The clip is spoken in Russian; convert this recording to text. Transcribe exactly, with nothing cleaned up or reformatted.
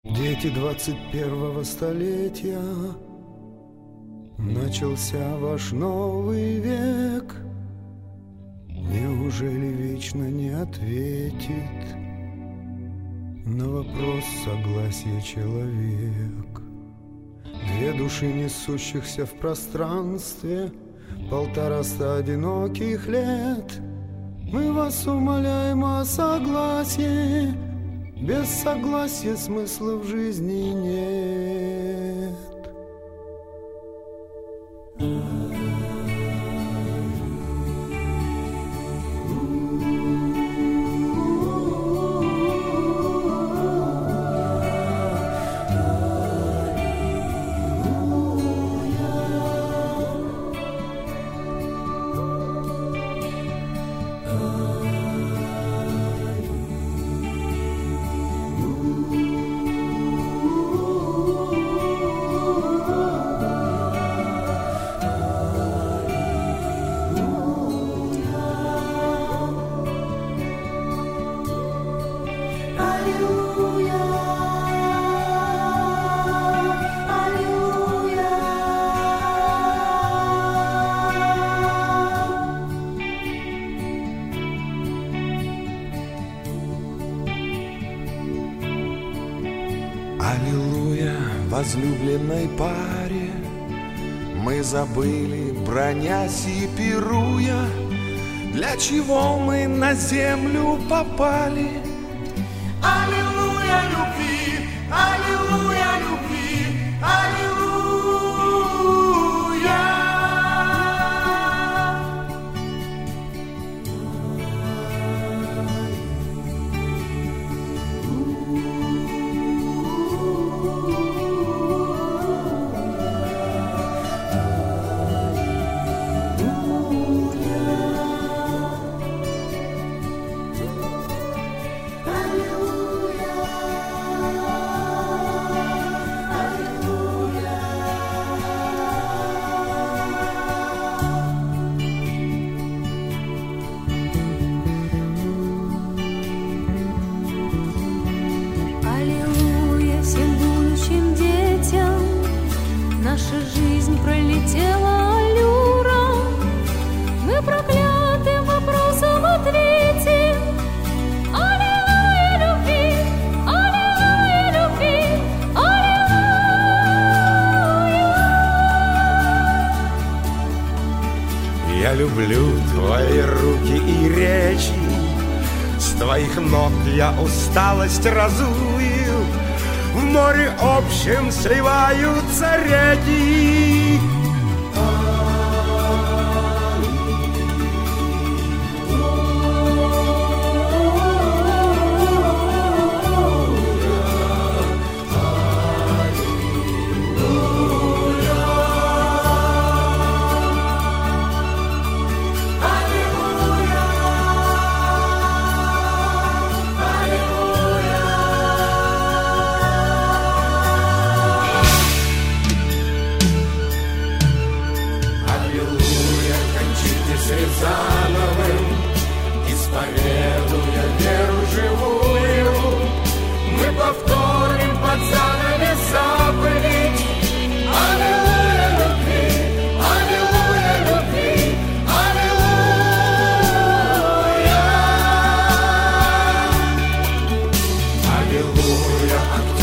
Дети двадцать первого столетия, начался ваш новый век. Неужели вечно не ответит на вопрос согласия человек? Две души, несущихся в пространстве, полтораста одиноких лет. Мы вас умоляем о согласии, без согласия смысла в жизни нет. Аллилуйя, возлюбленной паре, мы забыли, бронясь и пируя, для чего мы на землю попали. Аллилуйя любви, аллилуйя любви, аллилуйя. Наша жизнь пролетела аллюром, мы прокляты вопросом ответим. Аллилуйя любви, аллилуйя любви, аллилуйя. Я люблю твои руки и речи, с твоих ног я усталость разую. В море общем сливаются реки. Рязановым, исповедуя веру живую, мы повторим под занавес заповедь. Аллилуйя любви, аллилуйя любви, аллилуйя. Аллилуйя от